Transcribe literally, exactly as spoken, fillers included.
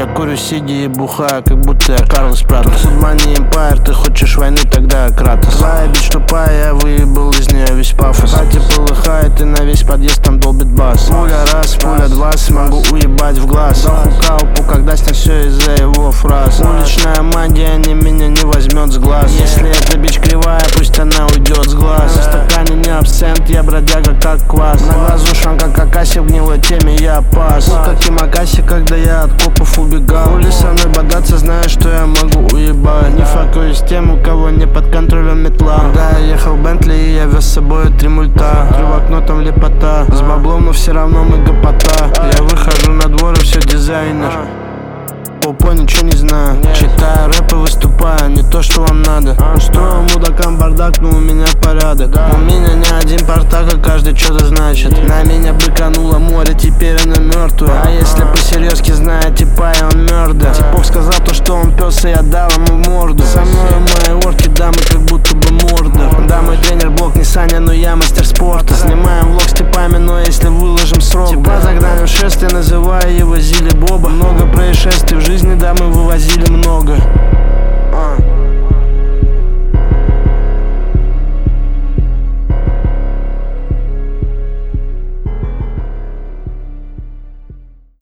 Я курю, сидя и бухаю, как будто я Карлос Пратос. Money Empire, ты хочешь войны, тогда я Кратос. Злая бич тупая, я выебал из нее весь пафос. Пати полыхает и на весь подъезд там долбит бас. Пуля раз, пуля два, смогу уебать в глаз. Доху каупу, когда снят все из-за его фраз. Уличная магия, не меня не возьмет с глаз. Если эта бич кривая, пусть она уйдет с глаз. На стакане не абсент, я бродяга как квас. На глазу шрам как Акаси, в гнилой теме я пас. Как и Макаси, когда я от копов убегал. Хули со мной бодаться, зная, что я могу уебать. Не факуюсь тем, у кого не под контролем метла. Да, я ехал в Бентли и я вез с собой три мульта. Три в окно, там лепота. С баблом, но все равно мы гопота. Я выхожу на двор и все дизайнер. Попо, ничего не знаю. Читаю рэп и выступаю, не то, что вам надо. Устроил мудакам бардак, но у меня порядок. У меня не один портак, а каждый что-то значит. На меня быкануло море, теперь оно мертвое. А если по-серьезки, знаю типа, и он мёрдер. Типок сказал то, что он пес, и я дал ему морду. Со мной мои орки, дамы, как будто бы мордор. Да, мой тренер блок не Саня, но я мастер спорта. Снимаем влог с типами, но если выложим срок. Типа загнали в шествие, называя его Зили Боба. Много происшествий в жизни, да, мы вывозили много. А.